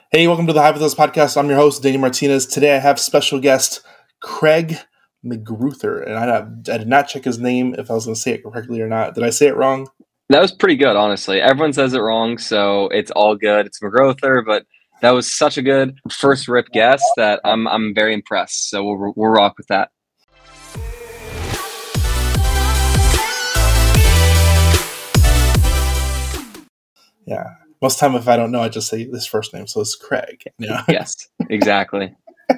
Hey, welcome to the Hypothesis Podcast. I'm your host, Danny Martinez. Today I have special guest Craig McGruther, and I did not check his name if I was going to say it correctly or not. Did I say it wrong? That was pretty good, honestly. Everyone says it wrong, so it's all good. It's McGrother, but that was such a good first rip guess that I'm very impressed. So we'll rock with that. Yeah. Most time if I don't know, I just say this first name, so it's Craig. Yeah. Yes, exactly.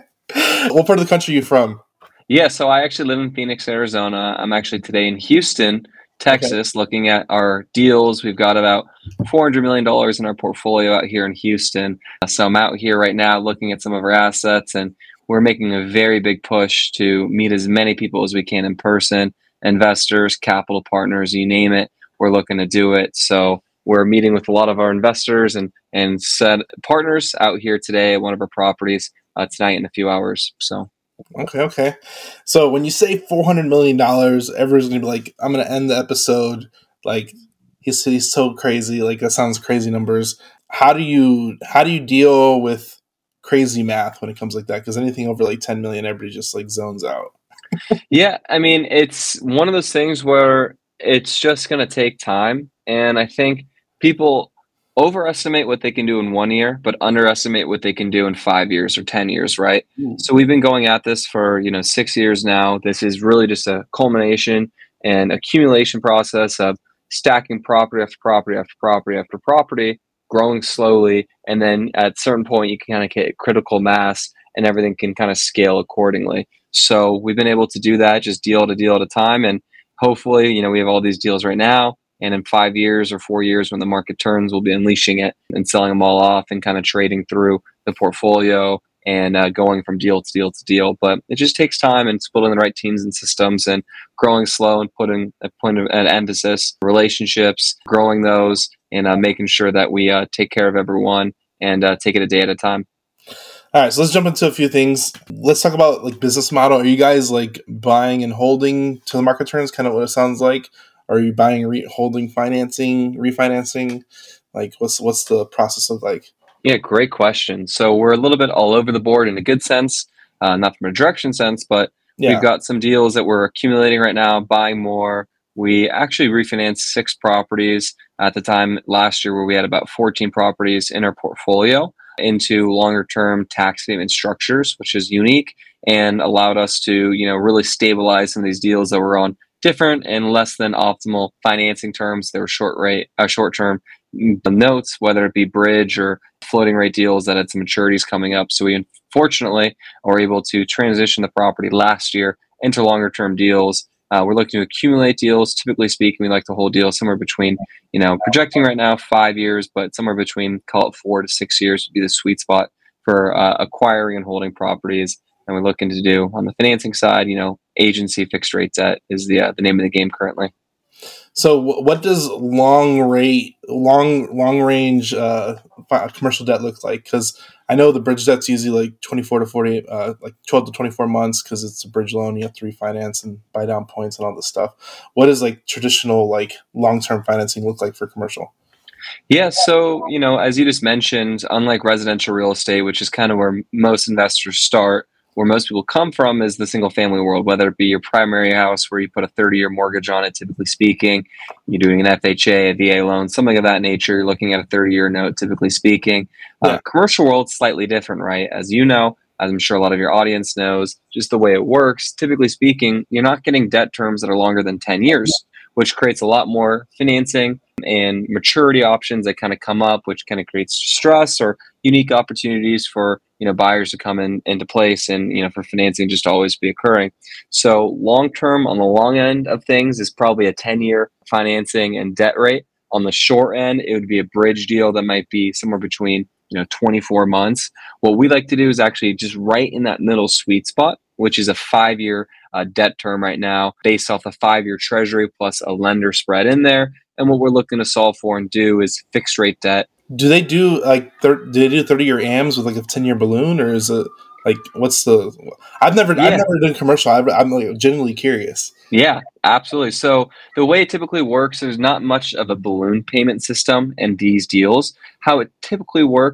What part of the country are you from? Yeah, so I actually live in Phoenix, Arizona. I'm actually today in Houston, Texas, looking at our deals. We've got about $400 million in our portfolio out here in Houston. So I'm out here right now looking at some of our assets, and we're making a very big push to meet as many people as we can in person, investors, capital partners, you name it. We're looking to do it. So we're meeting with a lot of our investors and said partners out here today at one of our properties tonight in a few hours. So. Okay. So when you say $400 million, everyone's going to be like, I'm going to end the episode. Like, he's so crazy. Like, that sounds crazy numbers. How do you deal with crazy math when it comes like that? Because anything over like 10 million, everybody just like zones out. Yeah, I mean, it's one of those things where it's just going to take time. And I think people overestimate what they can do in 1 year, but underestimate what they can do in 5 years or 10 years, right? So we've been going at this for, 6 years now. This is really just a culmination and accumulation process of stacking property after property after property after property, growing slowly. And then at a certain point, you can kind of get critical mass and everything can kind of scale accordingly. So we've been able to do that just deal to deal at a time. And hopefully, we have all these deals right now. And in 5 years or 4 years, when the market turns, we'll be unleashing it and selling them all off and kind of trading through the portfolio and going from deal to deal to deal. But it just takes time and it's building the right teams and systems and growing slow and putting a point of an emphasis, relationships, growing those and making sure that we take care of everyone and take it a day at a time. All right, so let's jump into a few things. Let's talk about like business model. Are you guys like buying and holding till the market turns? Kind of what it sounds like. Are you buying, holding, financing, refinancing? Like, what's the process look like? Yeah, great question. So we're a little bit all over the board in a good sense, not from a direction sense, but we've got some deals that we're accumulating right now, buying more. We actually refinanced 6 properties at the time last year where we had about 14 properties in our portfolio into longer term tax payment structures, which is unique and allowed us to, really stabilize some of these deals that were on different and less than optimal financing terms. They were short term notes, whether it be bridge or floating rate deals that had some maturities coming up. So we unfortunately were able to transition the property last year into longer term deals. We're looking to accumulate deals. Typically speaking, we like to hold deals somewhere between, projecting right now 5 years, but somewhere between, call it 4 to 6 years would be the sweet spot for acquiring and holding properties. And we're looking to do on the financing side, agency fixed rate debt is the name of the game currently. So what does long range commercial debt look like? Because I know the bridge debt's usually like 24 to 48, like 12 to 24 months because it's a bridge loan. You have to refinance and buy down points and all this stuff. What does like traditional like long-term financing look like for commercial? Yeah, so, as you just mentioned, unlike residential real estate, which is kind of where most investors start, where most people come from is the single family world, whether it be your primary house where you put a 30-year mortgage on it, typically speaking, you're doing an FHA, a VA loan, something of that nature, you're looking at a 30-year note, typically speaking. Commercial world's slightly different, right? As you know, as I'm sure a lot of your audience knows, just the way it works, typically speaking, you're not getting debt terms that are longer than 10 years, which creates a lot more financing and maturity options that kind of come up, which kind of creates stress or unique opportunities for buyers to come into place and for financing just to always be occurring. So long term on the long end of things is probably a 10-year financing and debt rate. On the short end, it would be a bridge deal that might be somewhere between 24 months. What we like to do is actually just right in that middle sweet spot, which is a 5-year debt term right now, based off the 5-year treasury plus a lender spread in there. And what we're looking to solve for and do is fixed rate debt. Do they do like do they do 30-year AMs with like a 10-year balloon, or is it like what's the? I've never done commercial. I'm like genuinely curious. Yeah, absolutely. So the way it typically works, there's not much of a balloon payment system in these deals. How it typically works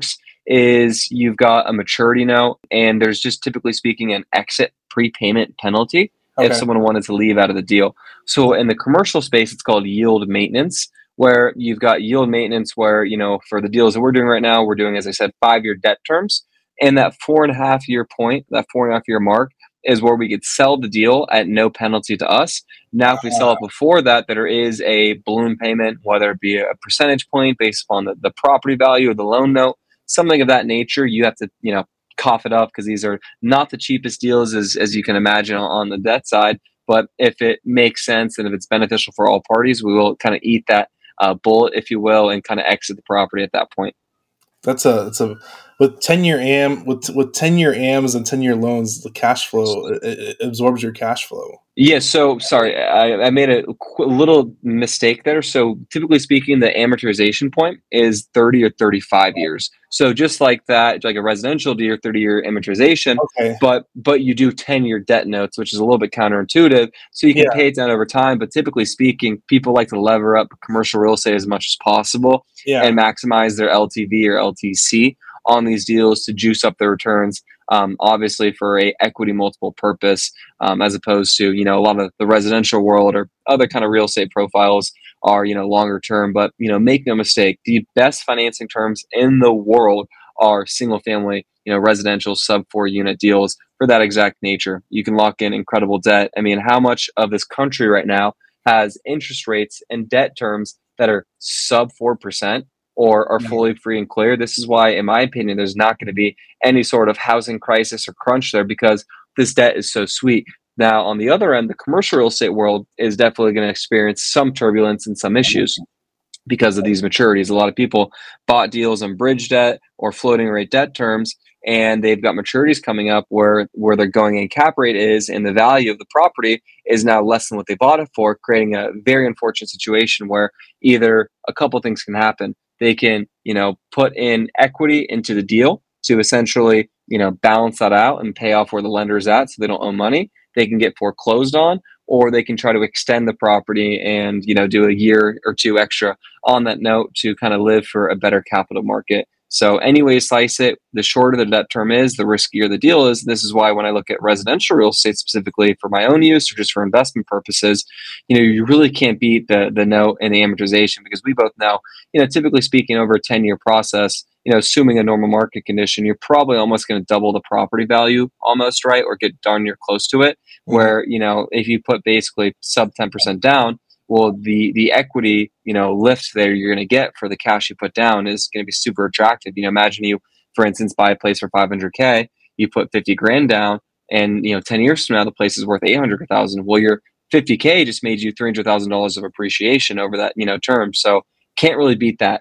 is you've got a maturity note, and there's just typically speaking an exit prepayment penalty if Okay. someone wanted to leave out of the deal. So in the commercial space, it's called yield maintenance, where you've got yield maintenance where, for the deals that we're doing right now, we're doing, as I said, 5-year debt terms. And that 4.5 year point, that 4.5 year mark, is where we could sell the deal at no penalty to us. Now, if we sell it before that, there is a balloon payment, whether it be a percentage point based upon the property value or the loan note, something of that nature. You have to, cough it up because these are not the cheapest deals as you can imagine on the debt side. But if it makes sense and if it's beneficial for all parties, we will kind of eat that bullet, if you will, and kind of exit the property at that point. It's a with 10-year with 10-year AMs and 10-year loans, the cash flow it absorbs your cash flow. Yeah, so sorry, I made a little mistake there. So typically speaking, the amortization point is 30 or 35 years. So just like that, like a residential deal, 30-year amortization, Okay. but you do 10-year debt notes, which is a little bit counterintuitive. So you can pay it down over time, but typically speaking, people like to lever up commercial real estate as much as possible and maximize their LTV or LTC on these deals to juice up their returns. Obviously for a equity multiple purpose, as opposed to, a lot of the residential world or other kind of real estate profiles are, longer term. But, make no mistake, the best financing terms in the world are single family, residential sub 4 unit deals for that exact nature. You can lock in incredible debt. I mean, how much of this country right now has interest rates and debt terms that are sub 4%? Or are fully free and clear? This is why, in my opinion, there's not going to be any sort of housing crisis or crunch there because this debt is so sweet. Now, on the other end, the commercial real estate world is definitely going to experience some turbulence and some issues because of these maturities. A lot of people bought deals on bridge debt or floating rate debt terms, and they've got maturities coming up where they're going in cap rate is, and the value of the property is now less than what they bought it for, creating a very unfortunate situation where either a couple things can happen. They can, put in equity into the deal to essentially, balance that out and pay off where the lender's at so they don't owe money. They can get foreclosed on, or they can try to extend the property and, do a year or two extra on that note to kind of live for a better capital market. So any way you slice it, the shorter the debt term is, the riskier the deal is. This is why when I look at residential real estate specifically for my own use or just for investment purposes, you really can't beat the note and the amortization because we both know, typically speaking over a 10-year process, assuming a normal market condition, you're probably almost going to double the property value almost, right? Or get darn near close to it. Where, if you put basically sub 10% down, well, the equity, lift there you're going to get for the cash you put down is going to be super attractive. Imagine you, for instance, buy a place for 500K, you put 50 grand down, and 10 years from now the place is worth 800,000. Well, your 50K just made you $300,000 of appreciation over that term. So can't really beat that.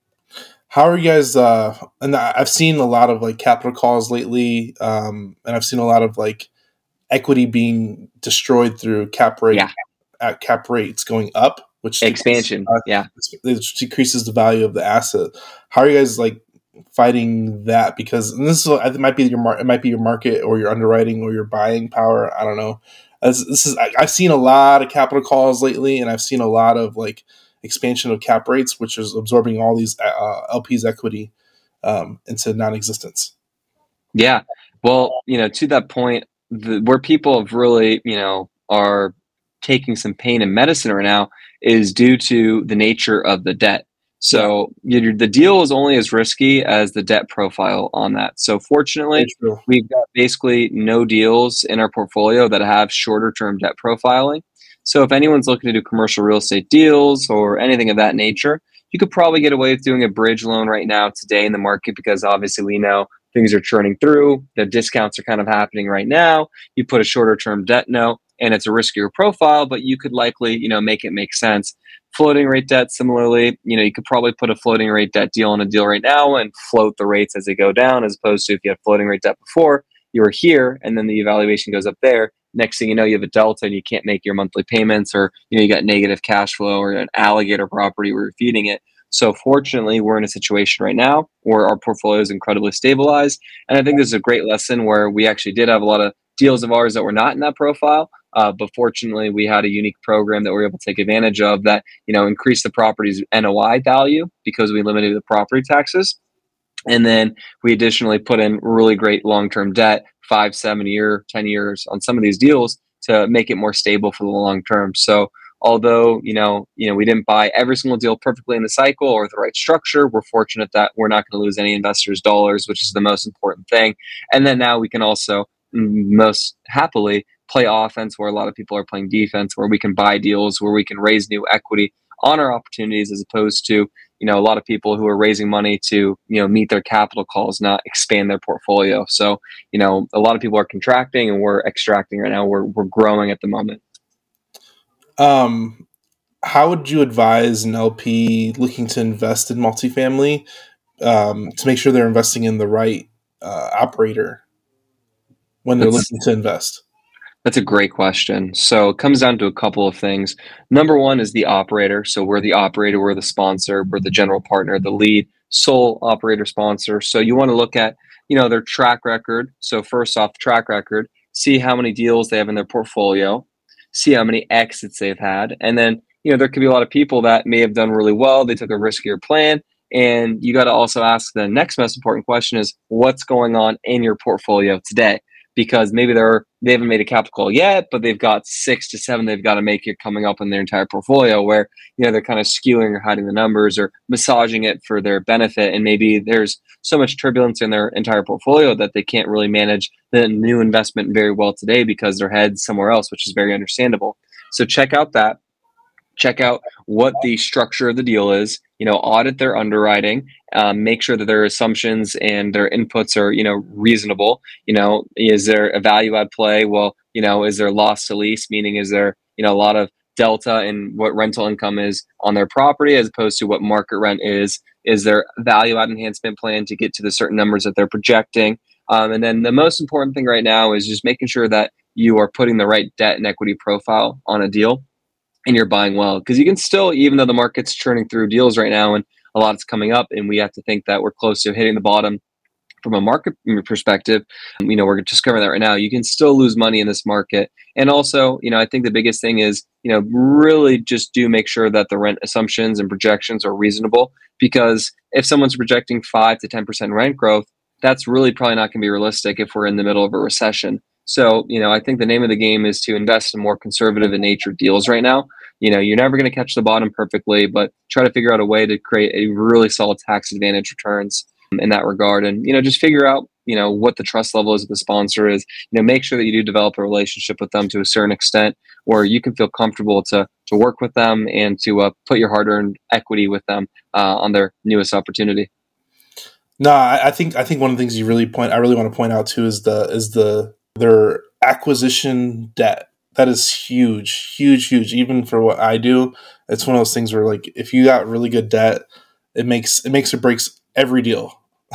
How are you guys? And I've seen a lot of like capital calls lately, and I've seen a lot of like equity being destroyed through cap rate. At cap rates going up, which expansion, which decreases the value of the asset. How are you guys like fighting that? Because it might be your market or your underwriting or your buying power. I don't know. I've seen a lot of capital calls lately, and I've seen a lot of like expansion of cap rates, which is absorbing all these LPs equity into non-existence. Yeah, well, to that point, where people have really, are taking some pain and medicine right now is due to the nature of the debt. So the deal is only as risky as the debt profile on that. So fortunately, we've got basically no deals in our portfolio that have shorter term debt profiling. So if anyone's looking to do commercial real estate deals or anything of that nature, you could probably get away with doing a bridge loan right now today in the market because obviously we know things are churning through. The discounts are kind of happening right now. You put a shorter term debt note and it's a riskier profile, but you could likely, make it make sense. Floating rate debt, similarly, you could probably put a floating rate debt deal on a deal right now and float the rates as they go down, as opposed to if you had floating rate debt before, you were here and then the evaluation goes up there. Next thing you know, you have a delta and you can't make your monthly payments, or you got negative cash flow or an alligator property where you're feeding it. So fortunately, we're in a situation right now where our portfolio is incredibly stabilized. And I think this is a great lesson where we actually did have a lot of deals of ours that were not in that profile. But fortunately, we had a unique program that we were able to take advantage of that, increased the property's NOI value because we limited the property taxes. And then we additionally put in really great long-term debt, 5, 7 year, 10 years on some of these deals to make it more stable for the long term. So although, we didn't buy every single deal perfectly in the cycle or the right structure, we're fortunate that we're not going to lose any investors' dollars, which is the most important thing. And then now we can also most happily play offense where a lot of people are playing defense, where we can buy deals, where we can raise new equity on our opportunities as opposed to a lot of people who are raising money to meet their capital calls, not expand their portfolio. So a lot of people are contracting and we're extracting right now. We're growing at the moment. How would you advise an LP looking to invest in multifamily to make sure they're investing in the right operator when they're looking to invest? That's a great question. So it comes down to a couple of things. Number one is the operator. So we're the operator, we're the sponsor, we're the general partner, the lead sole operator sponsor. So you want to look at, their track record. So first off, track record, see how many deals they have in their portfolio, see how many exits they've had. And then, there could be a lot of people that may have done really well. They took a riskier plan. And you got to also ask the next most important question is what's going on in your portfolio today? Because maybe they haven't made a capital call yet, but they've got 6 to 7 they've got to make it coming up in their entire portfolio where, they're kind of skewing or hiding the numbers or massaging it for their benefit. And maybe there's so much turbulence in their entire portfolio that they can't really manage the new investment very well today because their head's somewhere else, which is very understandable. So check out that. Check out what the structure of the deal is, audit their underwriting, make sure that their assumptions and their inputs are, reasonable. Is there a value add play? Well, is there loss to lease? Meaning, is there, a lot of delta in what rental income is on their property as opposed to what market rent is? Is there a value add enhancement plan to get to the certain numbers that they're projecting? And then the most important thing right now is just making sure that you are putting the right debt and equity profile on a deal. And you're buying well, because you can still, even though the market's churning through deals right now and a lot is coming up and we have to think that we're close to hitting the bottom from a market perspective, we're just covering that right now. You can still lose money in this market. And also, I think the biggest thing is, really just do make sure that the rent assumptions and projections are reasonable, because if someone's projecting 5 to 10% rent growth, that's really probably not going to be realistic if we're in the middle of a recession. So, I think the name of the game is to invest in more conservative in nature deals right now. You're never going to catch the bottom perfectly, but try to figure out a way to create a really solid tax advantage returns in that regard. And, just figure out, what the trust level is of the sponsor is, make sure that you do develop a relationship with them to a certain extent where you can feel comfortable to work with them and to put your hard-earned equity with them on their newest opportunity. No, I think one of the things I really want to point out too is their acquisition debt. That is huge. Even for what I do, it's one of those things where, like, if you got really good debt, it makes or breaks every deal.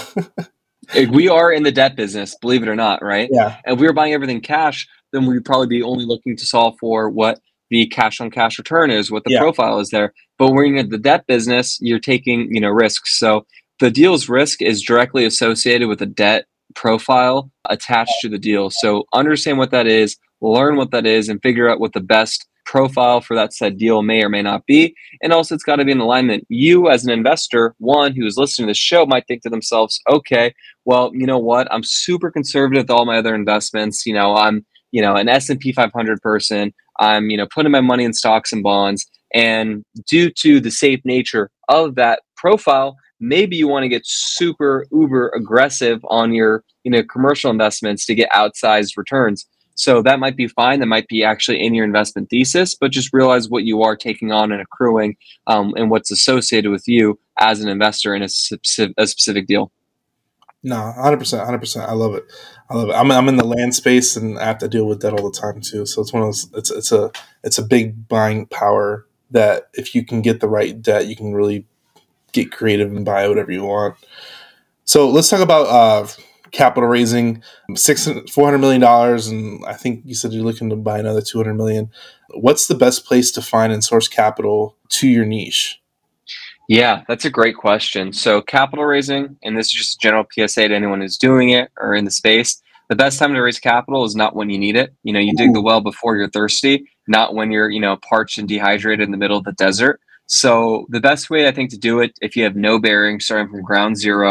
We are in the debt business, believe it or not, right? Yeah. And if we were buying everything cash, then we'd probably be only looking to solve for what the cash on cash return is, what the profile is there. But when you're in the debt business, you're taking, risks. So the deal's risk is directly associated with the debt profile attached to the deal. So understand what that is, learn what that is, and figure out what the best profile for that said deal may or may not be. And also, it's got to be in alignment. You, as an investor, one who is listening to this show, might think to themselves, okay, well, you know what? I'm super conservative with all my other investments. I'm, an S&P 500 person. I'm, putting my money in stocks and bonds. And due to the safe nature of that profile, maybe you want to get super uber aggressive on your, commercial investments to get outsized returns. So that might be fine. That might be actually in your investment thesis, but just realize what you are taking on and accruing and what's associated with you as an investor in a specific deal. No, 100%. I love it. I'm in the land space and I have to deal with that all the time too. So it's one of those, it's a big buying power that if you can get the right debt, you can really get creative and buy whatever you want. So let's talk about capital raising. $400 million, and I think you said you're looking to buy another $200 million. What's the best place to find and source capital to your niche? Yeah, that's a great question. So capital raising, and this is just a general PSA to anyone who's doing it or in the space, the best time to raise capital is not when you need it. You dig the well before you're thirsty, not when you're, parched and dehydrated in the middle of the desert. So the best way, I think, to do it, if you have no bearing, starting from ground zero,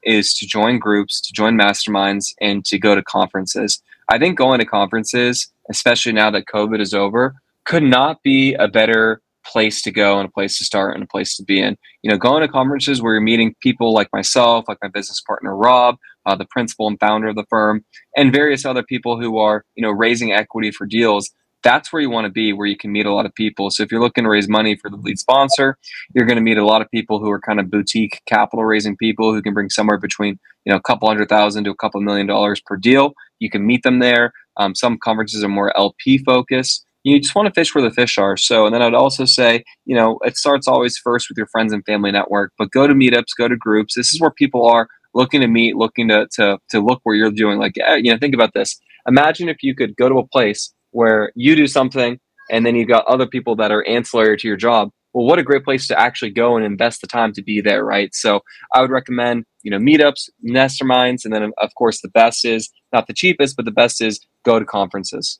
is to join groups, to join masterminds, and to go to conferences. I think going to conferences, especially now that COVID is over, could not be a better place to go and a place to start and a place to be in. Going to conferences where you're meeting people like myself, like my business partner, Rob, the principal and founder of the firm, and various other people who are, raising equity for deals. That's where you want to be, where you can meet a lot of people. So if you're looking to raise money for the lead sponsor, you're going to meet a lot of people who are kind of boutique capital raising people who can bring somewhere between, a couple $100,000 to a couple $1 million per deal. You can meet them there. Some conferences are more LP focused. You just want to fish where the fish are. So, and then I'd also say, it starts always first with your friends and family network, but go to meetups, go to groups. This is where people are looking to meet, looking to look where you're doing. Like, think about this. Imagine if you could go to a place where you do something and then you've got other people that are ancillary to your job. Well, what a great place to actually go and invest the time to be there, right? So I would recommend, meetups, masterminds, and then of course the best is, not the cheapest, but the best is go to conferences.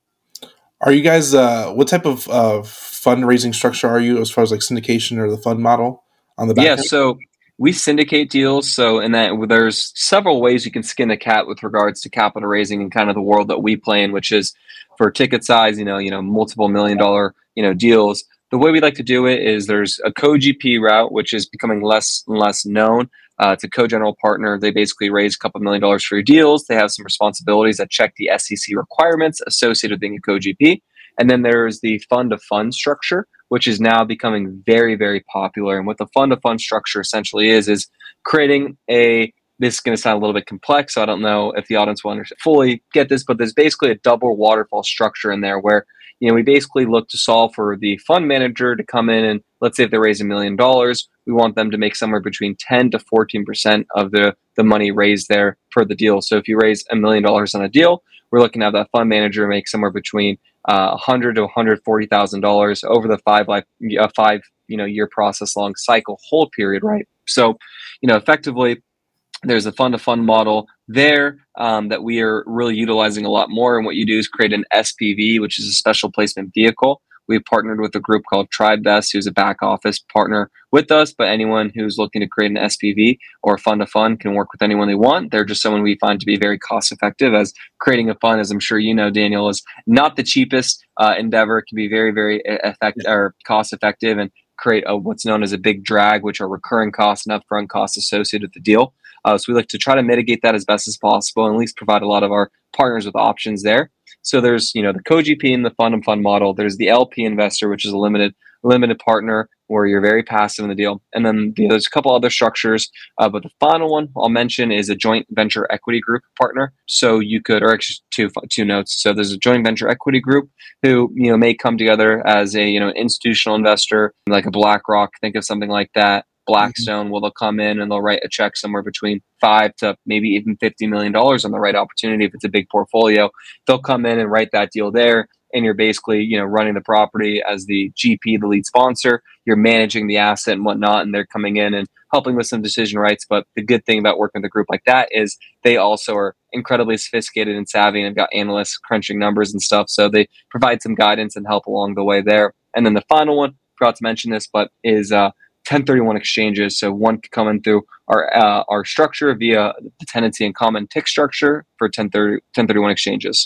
Are you guys, what type of fundraising structure are you as far as like syndication or the fund model on the back end? So we syndicate deals. So in that, there's several ways you can skin a cat with regards to capital raising and kind of the world that we play in, which is for ticket size, multiple $1 million, deals. The way we like to do it is there's a co-GP route, which is becoming less and less known. It's a co-general partner. They basically raise a couple $1 million for your deals. They have some responsibilities that check the SEC requirements associated with being a co-GP. And then there's the fund-to-fund structure, which is now becoming very, very popular. And what the fund-to-fund structure essentially is creating this is going to sound a little bit complex, so I don't know if the audience will fully get this, but there's basically a double waterfall structure in there where, we basically look to solve for the fund manager to come in and, let's say if they raise $1 million, we want them to make somewhere between 10 to 14% of the money raised there per the deal. So if you raise $1 million on a deal, we're looking to have that fund manager make somewhere between $100,000 to $140,000 over the five year process long cycle hold period, right? So, effectively, there's a fund-to-fund model there that we are really utilizing a lot more. And what you do is create an SPV, which is a special placement vehicle. We've partnered with a group called TribeVest, who's a back office partner with us. But anyone who's looking to create an SPV or a fund-to-fund can work with anyone they want. They're just someone we find to be very cost-effective, as creating a fund, as I'm sure you know, Daniel, is not the cheapest endeavor. It can be very, very effective or cost-effective and create what's known as a big drag, which are recurring costs and upfront costs associated with the deal. So we like to try to mitigate that as best as possible and at least provide a lot of our partners with options there. So there's, the co-GP and the fund model. There's the LP investor, which is a limited partner where you're very passive in the deal. And then there's a couple other structures, but the final one I'll mention is a joint venture equity group partner. So you could, or actually two notes. So there's a joint venture equity group who, may come together as a, institutional investor, like a BlackRock, think of something like that. Blackstone, they'll come in and they'll write a check somewhere between $5 to maybe even $50 million on the right opportunity. If it's a big portfolio, they'll come in and write that deal there. And you're basically, running the property as the GP, the lead sponsor. You're managing the asset and whatnot, and they're coming in and helping with some decision rights. But the good thing about working with a group like that is they also are incredibly sophisticated and savvy and have got analysts crunching numbers and stuff. So they provide some guidance and help along the way there. And then the final one, forgot to mention this, but is 1031 exchanges. So one could come in through our structure via the tenancy and common TIC structure for 1031 exchanges.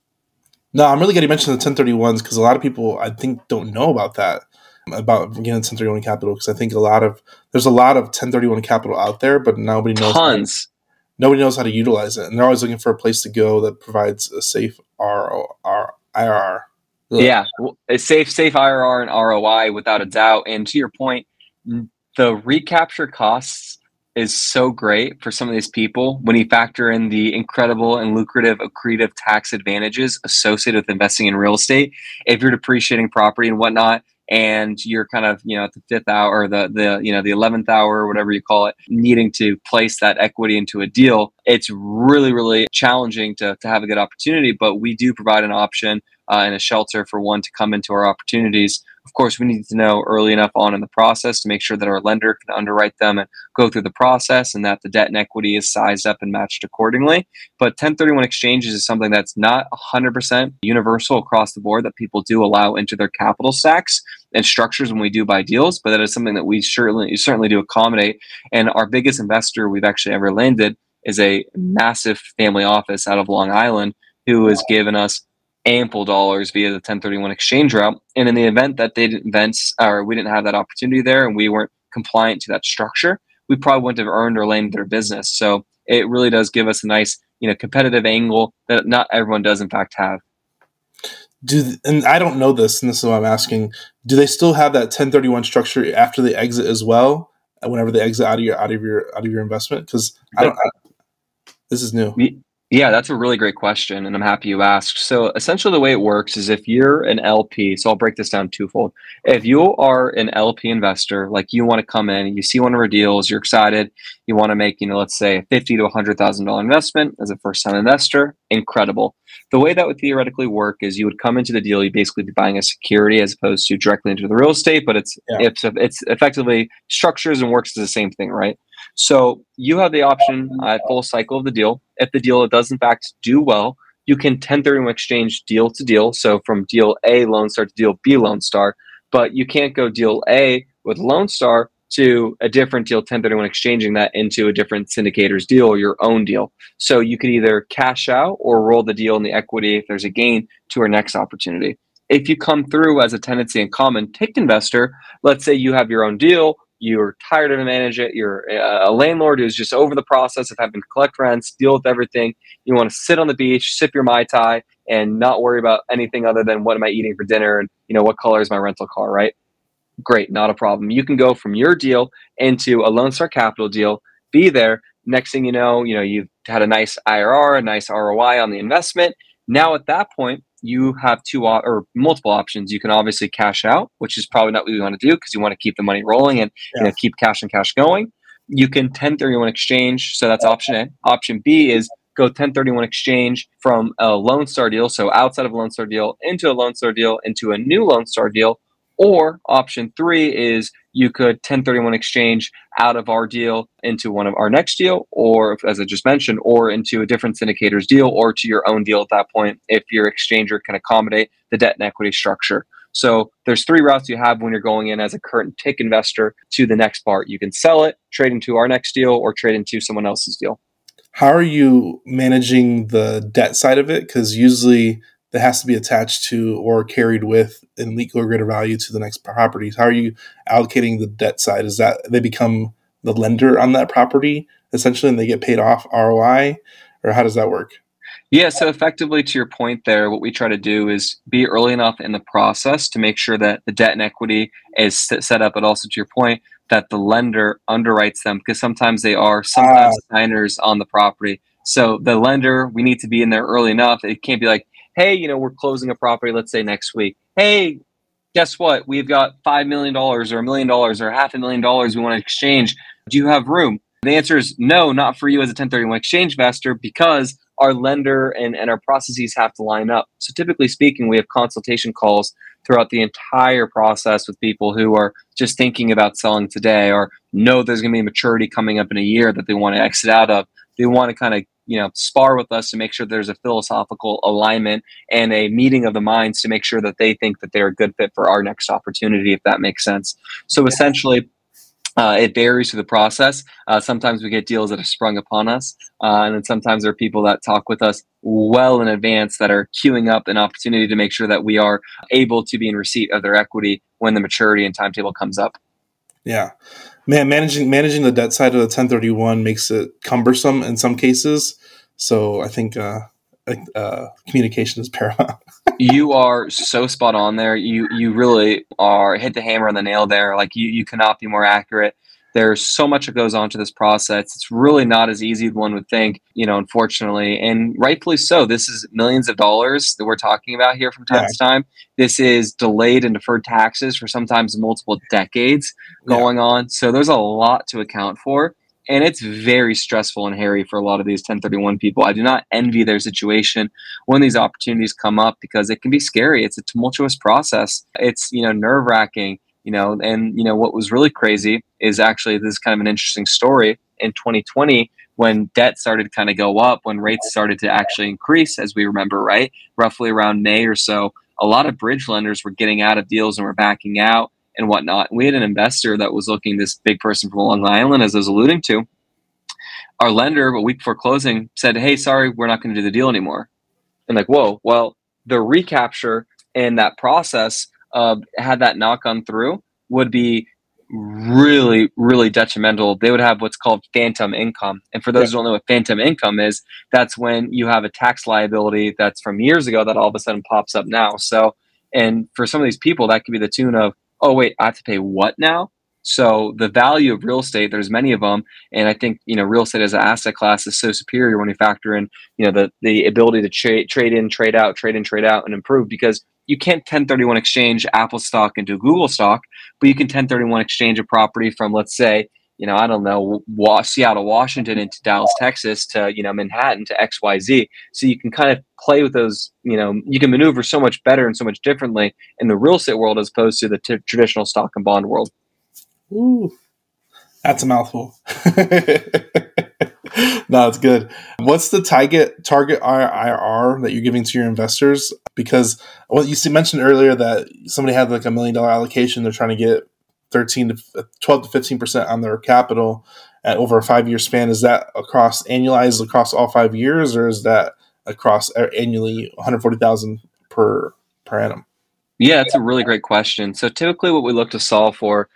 No, I'm really glad you mentioned the 1031s because a lot of people, I think, don't know about that, about getting 1031 capital, because I think there's a lot of 1031 capital out there, but nobody knows. Nobody knows how to utilize it, and they're always looking for a place to go that provides a safe IRR. Yeah, a safe IRR and ROI without a doubt. And to your point, the recapture costs is so great for some of these people when you factor in the incredible and lucrative accretive tax advantages associated with investing in real estate. If you're depreciating property and whatnot, and you're kind of, at the 5th hour or the 11th hour or whatever you call it, needing to place that equity into a deal, it's really, really challenging to have a good opportunity. But we do provide an option and a shelter for one to come into our opportunities. Of course, we need to know early enough on in the process to make sure that our lender can underwrite them and go through the process, and that the debt and equity is sized up and matched accordingly. But 1031 exchanges is something that's not 100% universal across the board, that people do allow into their capital stacks and structures when we do buy deals, but that is something that we certainly do accommodate. And our biggest investor we've actually ever landed is a massive family office out of Long Island who has given us ample dollars via the 1031 exchange route. And in the event that they didn't or we didn't have that opportunity there and we weren't compliant to that structure, we probably wouldn't have earned or landed their business. So it really does give us a nice, competitive angle that not everyone does in fact have. And I don't know this, and this is what I'm asking. Do they still have that 1031 structure after they exit as well? Whenever they exit out of your investment? Because this is new. Yeah, that's a really great question, and I'm happy you asked. So essentially the way it works is if you're an LP, so I'll break this down twofold. If you are an LP investor, like you want to come in, you see one of our deals, you're excited, you want to make, let's say a $50,000 to $100,000 investment as a first-time investor, incredible. The way that would theoretically work is you would come into the deal, you'd basically be buying a security as opposed to directly into the real estate, but it's effectively structures and works as the same thing, right? So you have the option at full cycle of the deal. If the deal does in fact do well, you can 1031 exchange deal to deal. So from deal A Lone Star to deal B Lone Star, but you can't go deal A with Lone Star to a different deal 1031 exchanging that into a different syndicator's deal or your own deal. So you could either cash out or roll the deal in the equity if there's a gain to our next opportunity. If you come through as a tenancy in common TIC investor, let's say you have your own deal, you're tired of managing it, you're a landlord who's just over the process of having to collect rents, deal with everything, you want to sit on the beach, sip your Mai Tai, and not worry about anything other than what am I eating for dinner and what color is my rental car, right? Great, not a problem. You can go from your deal into a Lone Star Capital deal, be there. Next thing you know, you've had a nice IRR, a nice ROI on the investment. Now at that point, you have multiple options. You can obviously cash out, which is probably not what you want to do because you want to keep the money rolling and keep cash and cash going. You can 1031 exchange, so that's option A. Option B is go 1031 exchange from a Lone Star deal, so outside of a Lone Star deal, into a Lone Star deal, into a new Lone Star deal. Or option 3 is you could 1031 exchange out of our deal into one of our next deal, or as I just mentioned, or into a different syndicator's deal, or to your own deal at that point if your exchanger can accommodate the debt and equity structure. So there's 3 routes you have when you're going in as a current TIC investor to the next part. You can sell it, trade into our next deal, or trade into someone else's deal. How are you managing the debt side of it? Because usually that has to be attached to or carried with in equal or greater value to the next properties. How are you allocating the debt side? Is that they become the lender on that property essentially and they get paid off ROI, or how does that work? Yeah, so effectively to your point there, what we try to do is be early enough in the process to make sure that the debt and equity is set up, but also to your point, that the lender underwrites them because sometimes they are signers on the property. So the lender, we need to be in there early enough. It can't be like, hey, we're closing a property, let's say next week. Hey, guess what? We've got $5 million or $1 million or $500,000 we want to exchange. Do you have room? The answer is no, not for you as a 1031 exchange investor because our lender and our processes have to line up. So typically speaking, we have consultation calls throughout the entire process with people who are just thinking about selling today or know there's going to be a maturity coming up in a year that they want to exit out of. They want to kind of spar with us to make sure there's a philosophical alignment and a meeting of the minds to make sure that they think that they're a good fit for our next opportunity, if that makes sense. So essentially, it varies through the process. Sometimes we get deals that are sprung upon us. And then sometimes there are people that talk with us well in advance that are queuing up an opportunity to make sure that we are able to be in receipt of their equity when the maturity and timetable comes up. Yeah. Man, managing the debt side of the 1031 makes it cumbersome in some cases. So I think communication is paramount. You are so spot on there. You really are hit the hammer on the nail there. Like you cannot be more accurate. There's so much that goes on to this process. It's really not as easy as one would think, unfortunately, and rightfully so. This is millions of dollars that we're talking about here from time to time. This is delayed and deferred taxes for sometimes multiple decades going on. So there's a lot to account for. And it's very stressful and hairy for a lot of these 1031 people. I do not envy their situation when these opportunities come up, because it can be scary. It's a tumultuous process. It's, nerve wracking, and, what was really crazy is actually, this is kind of an interesting story in 2020, when debt started to kind of go up, when rates started to actually increase, as we remember, right? Roughly around May or so, a lot of bridge lenders were getting out of deals and were backing out and whatnot. We had an investor that was looking, this big person from Long Island, as I was alluding to. Our lender, a week before closing, said, "Hey, sorry, we're not going to do the deal anymore." And like, whoa, well, the recapture in that process, had that not gone through, would be really, really detrimental. They would have what's called phantom income. And for those who don't know what phantom income is, that's when you have a tax liability that's from years ago that all of a sudden pops up now. So, and for some of these people, that could be the tune of, oh, wait, I have to pay what now? So the value of real estate, there's many of them. And I think, real estate as an asset class is so superior when you factor in, the ability to trade in, trade out, and improve, because you can't 1031 exchange Apple stock into Google stock, but you can 1031 exchange a property from, let's say, I don't know, Seattle, Washington into Dallas, Texas to, Manhattan to XYZ. So you can kind of play with those, you can maneuver so much better and so much differently in the real estate world as opposed to the traditional stock and bond world. Ooh, that's a mouthful. No, it's good. What's the target IRR that you're giving to your investors? Because you mentioned earlier that somebody had like $1 million allocation. They're trying to get 12 to 15% on their capital at over a 5-year span. Is that annualized across all 5 years, or is that across annually 140,000 per annum? Yeah, that's a really great question. So typically what we look to solve for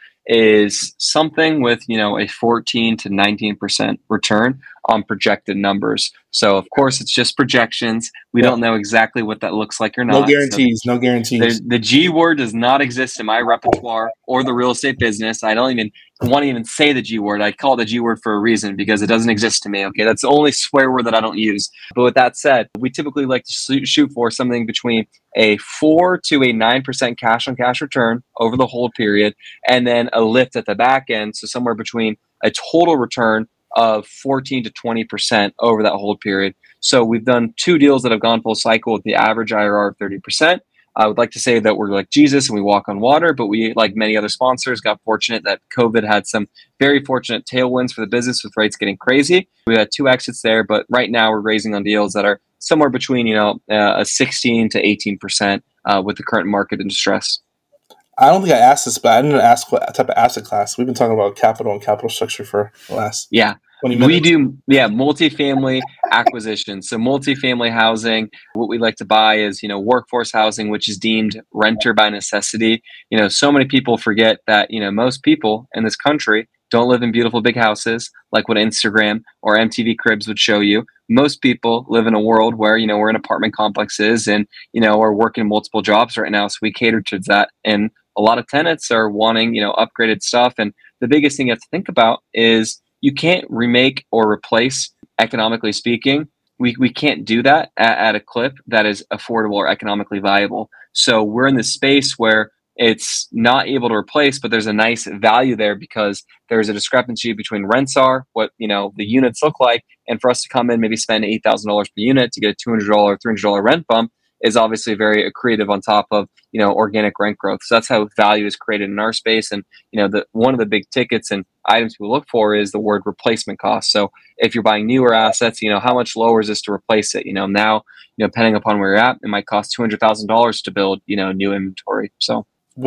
is something with, a 14 to 19% return on projected numbers. So of course it's just projections. We don't know exactly what that looks like or not. No guarantees. So no guarantees. The G word does not exist in my repertoire or the real estate business. I don't even want to even say the G word. I call it the G word for a reason, because it doesn't exist to me. Okay, that's the only swear word that I don't use. But with that said, we typically like to shoot for something between a 4 to a 9% cash on cash return over the hold period, and then a lift at the back end. So somewhere between a total return of 14 to 20% over that hold period. So we've done 2 deals that have gone full cycle with the average IRR of 30%. I would like to say that we're like Jesus and we walk on water, but we, like many other sponsors, got fortunate that COVID had some very fortunate tailwinds for the business with rates getting crazy. We had 2 exits there, but right now we're raising on deals that are somewhere between, a 16 to 18% with the current market in distress. I don't think I asked this, but I didn't ask what type of asset class. We've been talking about capital and capital structure for the last 20 minutes. We do, multifamily acquisition. So multifamily housing, what we like to buy is, workforce housing, which is deemed renter by necessity. So many people forget that, most people in this country don't live in beautiful big houses like what Instagram or MTV Cribs would show you. Most people live in a world where, we're in apartment complexes and, are working multiple jobs right now. So we cater to that. And a lot of tenants are wanting, upgraded stuff. And the biggest thing you have to think about is you can't remake or replace, economically speaking. We can't do that at a clip that is affordable or economically viable. So we're in this space where it's not able to replace, but there's a nice value there because there's a discrepancy between rents are, what the units look like, and for us to come in, maybe spend $8,000 per unit to get a $200, $300 rent bump is obviously very accretive on top of organic rent growth. So that's how value is created in our space. And one of the big tickets and items we look for is the word replacement cost. So if you're buying newer assets, how much lower is this to replace it? Now, depending upon where you're at, it might cost $200,000 to build new inventory. So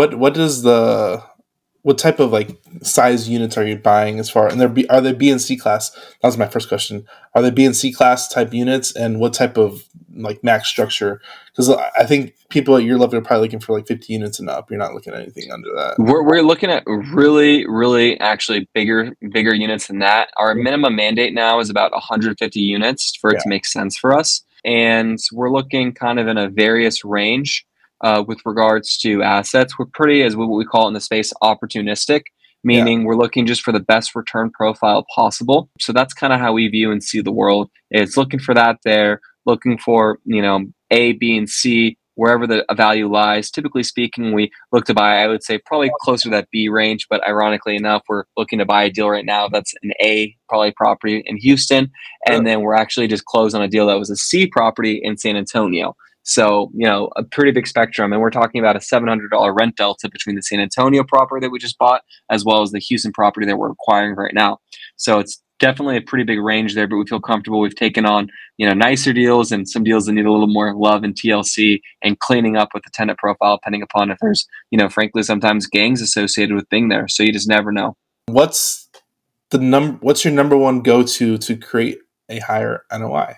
what type of size units are you buying as far, and are they B and C class? That was my first question. Are they B and C class type units, and what type of max structure? Because I think people at your level are probably looking for 50 units and up. You're not looking at anything under that. We're looking at really, really actually bigger units than that. Our minimum mandate now is about 150 units for it to make sense for us. And we're looking kind of in a various range with regards to assets. We're pretty, as what we call it in the space, opportunistic, meaning we're looking just for the best return profile possible. So that's kind of how we view and see the world. It's looking for that there, looking for, A, B, and C wherever the value lies. Typically speaking, we look to buy, I would say, probably closer to that B range, but ironically enough, we're looking to buy a deal right now that's an A probably property in Houston, and then we're actually just closed on a deal that was a C property in San Antonio. So, a pretty big spectrum. And we're talking about a $700 rent delta between the San Antonio property that we just bought, as well as the Houston property that we're acquiring right now. So it's definitely a pretty big range there, but we feel comfortable. We've taken on, nicer deals and some deals that need a little more love and TLC and cleaning up with the tenant profile, depending upon if there's, frankly, sometimes gangs associated with being there. So you just never know. What's your number one go-to to create a higher NOI?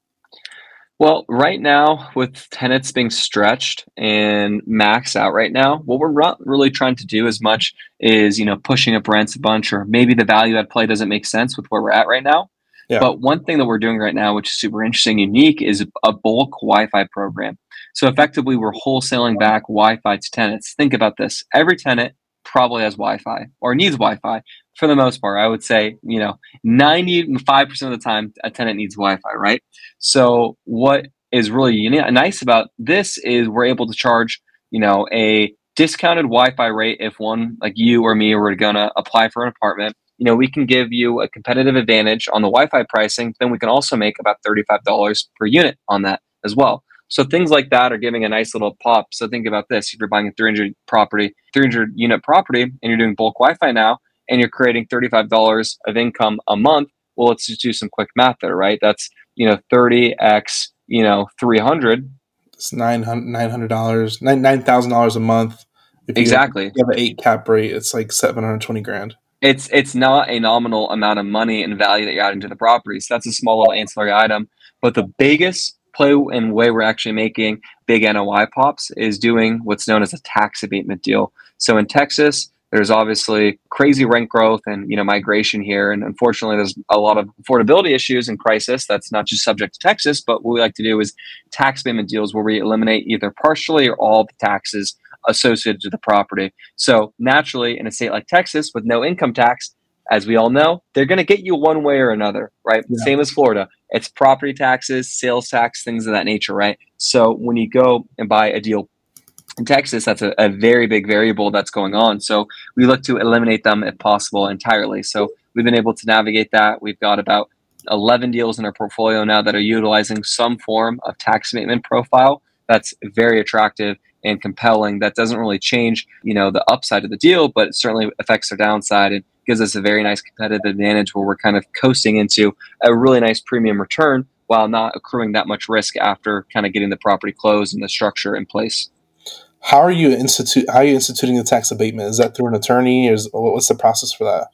Well, right now, with tenants being stretched and maxed out right now, what we're not really trying to do as much is, pushing up rents a bunch, or maybe the value add play doesn't make sense with where we're at right now. Yeah. But one thing that we're doing right now, which is super interesting, unique, is a bulk Wi-Fi program. So effectively, we're wholesaling back Wi-Fi to tenants. Think about this. Every tenant probably has Wi-Fi or needs Wi-Fi. For the most part, I would say, 95% of the time, a tenant needs Wi-Fi, right? So what is really nice about this is we're able to charge, a discounted Wi-Fi rate if one, like you or me, were going to apply for an apartment. We can give you a competitive advantage on the Wi-Fi pricing. Then we can also make about $35 per unit on that as well. So things like that are giving a nice little pop. So think about this. If you're buying a 300 unit property, and you're doing bulk Wi-Fi now, and you're creating $35 of income a month, well, let's just do some quick math there, right? That's, 30x, 300. It's $900, $9,000 a month. If exactly. You have an 8 cap rate, it's like $720,000. It's not a nominal amount of money and value that you're adding to the property. So that's a small little ancillary item. But the biggest play and way we're actually making big NOI pops is doing what's known as a tax abatement deal. So in Texas, there's obviously crazy rent growth and migration here, and unfortunately, there's a lot of affordability issues and crisis. That's not just subject to Texas, but what we like to do is tax abatement deals where we eliminate either partially or all the taxes associated to the property. So naturally, in a state like Texas with no income tax, as we all know, they're going to get you one way or another, right? Yeah. Same as Florida. It's property taxes, sales tax, things of that nature, right? So when you go and buy a deal in Texas, that's a very big variable that's going on. So we look to eliminate them if possible entirely. So we've been able to navigate that. We've got about 11 deals in our portfolio now that are utilizing some form of tax abatement profile. That's very attractive and compelling. That doesn't really change, the upside of the deal, but it certainly affects the downside and gives us a very nice competitive advantage where we're kind of coasting into a really nice premium return while not accruing that much risk after kind of getting the property closed and the structure in place. How are you instituting the tax abatement? Is that through an attorney, or what's the process for that?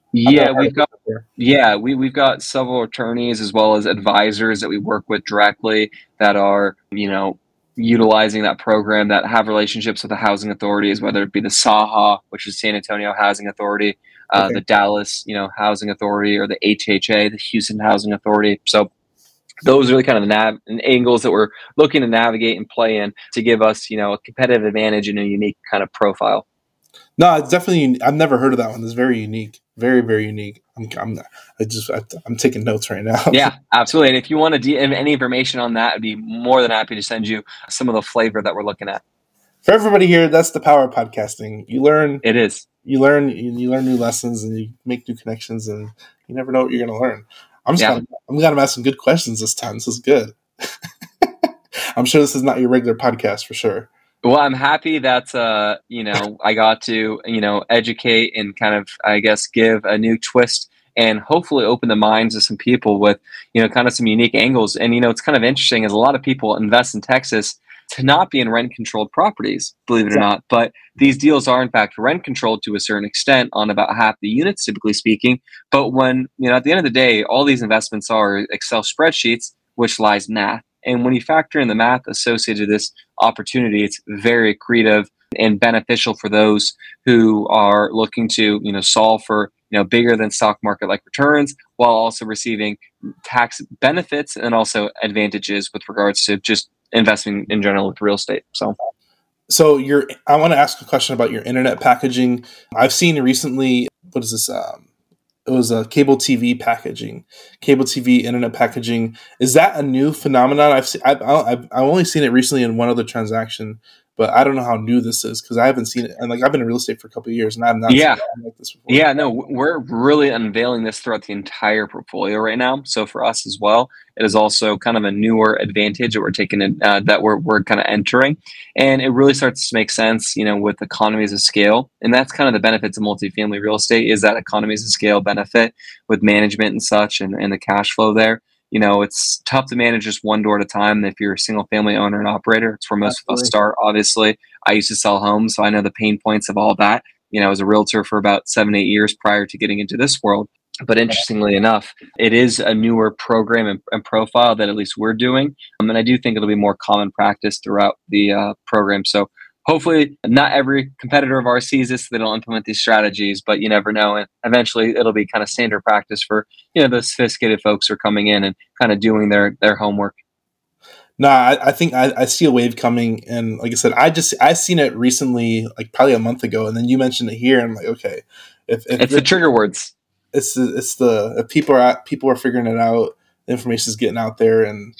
We've got several attorneys as well as advisors that we work with directly that are, utilizing that program, that have relationships with the housing authorities, whether it be the SAHA, which is San Antonio Housing Authority, the Dallas, Housing Authority, or the HHA, the Houston Housing Authority. So those are really kind of the angles that we're looking to navigate and play in to give us, a competitive advantage and a unique kind of profile. No, it's definitely. I've never heard of that one. It's very unique, very, very unique. I'm taking notes right now. Yeah, absolutely. And if you want to any information on that, I'd be more than happy to send you some of the flavor that we're looking at. For everybody here, that's the power of podcasting. You learn. It is. You learn new lessons and you make new connections, and you never know what you're going to learn. I'm gonna ask some good questions this time. This is good. I'm sure this is not your regular podcast for sure. Well, I'm happy that I got to educate and kind of, I guess, give a new twist and hopefully open the minds of some people with kind of some unique angles. And it's kind of interesting is a lot of people invest in Texas to not be in rent-controlled properties, believe it or not. But these deals are, in fact, rent-controlled to a certain extent on about half the units, typically speaking. But when, at the end of the day, all these investments are Excel spreadsheets, which lies math. And when you factor in the math associated with this opportunity, it's very accretive and beneficial for those who are looking to, solve for, bigger than stock market like returns, while also receiving tax benefits and also advantages with regards to just investing in general with real estate. So I want to ask a question about your internet packaging. I've seen recently, what is this? it was a cable TV packaging, cable TV internet packaging. Is that a new phenomenon? I've only seen it recently in one other transaction, but I don't know how new this is because I haven't seen it. And like I've been in real estate for a couple of years, and I've not seen anything like this before. Yeah, no, we're really unveiling this throughout the entire portfolio right now. So for us as well, it is also kind of a newer advantage that we're taking in, that we're kind of entering, and it really starts to make sense, with economies of scale, and that's kind of the benefits of multifamily real estate is that economies of scale benefit with management and such, and the cash flow there. It's tough to manage just one door at a time. If you're a single family owner and operator, it's where most of us start. Obviously, I used to sell homes, so I know the pain points of all that. I was a realtor for about 7-8 years prior to getting into this world. But interestingly enough, it is a newer program and profile that at least we're doing. And I do think it'll be more common practice throughout the program. So hopefully not every competitor of ours sees this, so they don't implement these strategies, but you never know. And eventually it'll be kind of standard practice for, the sophisticated folks who are coming in and kind of doing their homework. No, I think I see a wave coming, and like I said, I seen it recently, like probably a month ago, and then you mentioned it here, and I'm like, okay, if it's the trigger words, if people are figuring it out, the information is getting out there, and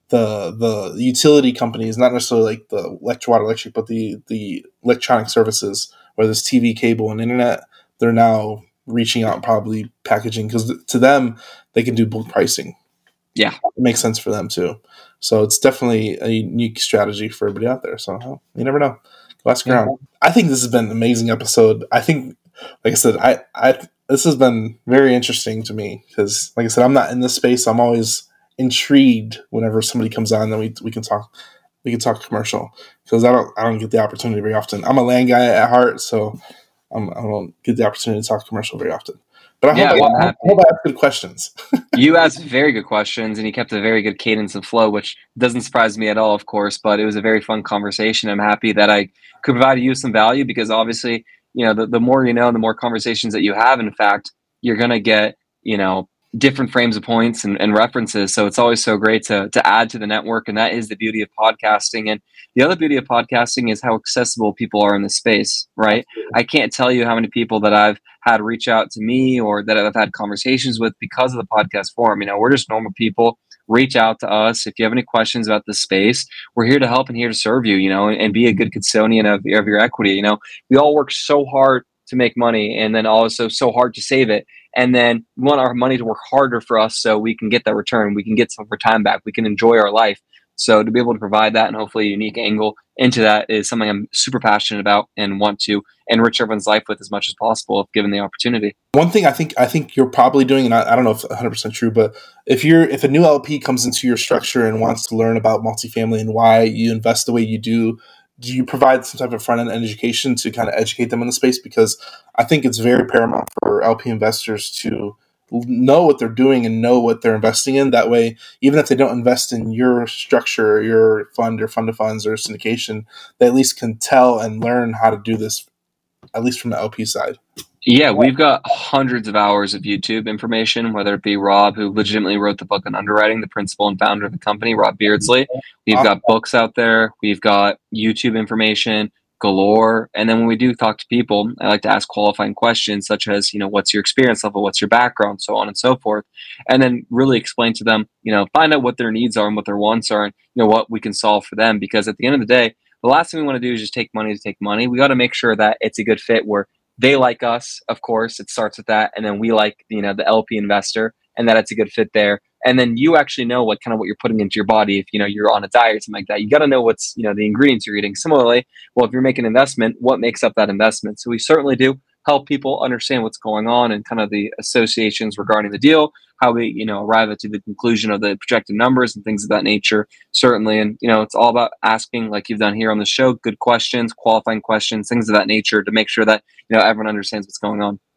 the utility companies, not necessarily like the electric, but the electronic services, whether it's TV, cable, and internet, they're now reaching out, probably packaging, because to them they can do bulk pricing. Yeah, it makes sense for them too. So it's definitely a unique strategy for everybody out there. So you never know. Go ask around. I think this has been an amazing episode. I think, like I said, this has been very interesting to me because, like I said, I'm not in this space. So I'm always intrigued whenever somebody comes on, then we can talk. We can talk commercial because I don't get the opportunity very often. I'm a land guy at heart, so I don't get the opportunity to talk commercial very often. But I hope I asked good questions. You asked very good questions, and you kept a very good cadence and flow, which doesn't surprise me at all, of course. But it was a very fun conversation. I'm happy that I could provide you some value because obviously, the more you know, the more conversations that you have. In fact, you're going to get, different frames of points and references. So it's always so great to add to the network. And that is the beauty of podcasting. And the other beauty of podcasting is how accessible people are in the space, right? I can't tell you how many people that I've had reach out to me or that I've had conversations with because of the podcast forum. We're just normal people. Reach out to us. If you have any questions about the space, we're here to help and here to serve you, and be a good custodian of your equity. We all work so hard to make money and then also so hard to save it. And then we want our money to work harder for us so we can get that return. We can get some of our time back. We can enjoy our life. So to be able to provide that and hopefully a unique angle into that is something I'm super passionate about and want to enrich everyone's life with as much as possible if given the opportunity. One thing I think you're probably doing, and I don't know if it's 100% true, but if a new LP comes into your structure and wants to learn about multifamily and why you invest the way you do you provide some type of front-end education to kind of educate them in the space? Because I think it's very paramount for LP investors to know what they're doing and know what they're investing in. That way, even if they don't invest in your structure, your fund or fund of funds or syndication, they at least can tell and learn how to do this, at least from the LP side. Yeah, we've got hundreds of hours of YouTube information, whether it be Rob, who legitimately wrote the book on underwriting, the principal and founder of the company, Rob Beardsley. We've got books out there. We've got YouTube information galore. And then when we do talk to people, I like to ask qualifying questions such as, what's your experience level? What's your background? So on and so forth. And then really explain to them, find out what their needs are and what their wants are and, what we can solve for them. Because at the end of the day, the last thing we want to do is just take money to take money. We got to make sure that it's a good fit where they like us, of course, it starts with that. And then we like, the LP investor and that it's a good fit there. And then you actually know what you're putting into your body. If, you're on a diet or something like that, you got to know what's, the ingredients you're eating. Similarly, well, if you're making an investment, what makes up that investment? So we certainly do help people understand what's going on and kind of the associations regarding the deal, how we, arrive at to the conclusion of the projected numbers and things of that nature, certainly. And, it's all about asking, like you've done here on the show, good questions, qualifying questions, things of that nature to make sure that, everyone understands what's going on.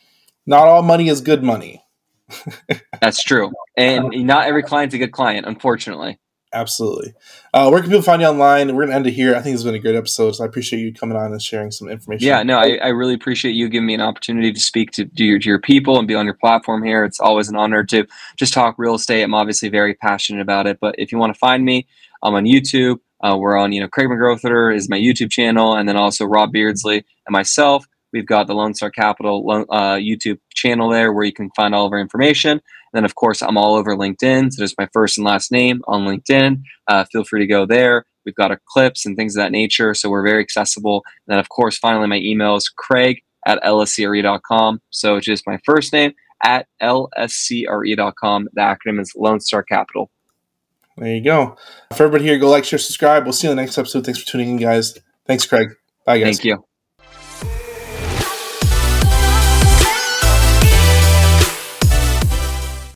Not all money is good money. That's true. And not every client's a good client, unfortunately. Absolutely. Where can people find you online? We're going to end it here. I think it's been a great episode, so I appreciate you coming on and sharing some information. Yeah, no, I really appreciate you giving me an opportunity to speak to your people and be on your platform here. It's always an honor to just talk real estate. I'm obviously very passionate about it, but if you want to find me, I'm on YouTube. We're on, Craig McGrother is my YouTube channel, and then also Rob Beardsley and myself. We've got the Lone Star Capital YouTube channel there where you can find all of our information. And then, of course, I'm all over LinkedIn. So just my first and last name on LinkedIn. Feel free to go there. We've got our clips and things of that nature. So we're very accessible. And then, of course, finally, my email is craig@lscre.com. So just my first name at lscre.com. The acronym is Lone Star Capital. There you go. For everybody here, go like, share, subscribe. We'll see you in the next episode. Thanks for tuning in, guys. Thanks, Craig. Bye, guys. Thank you.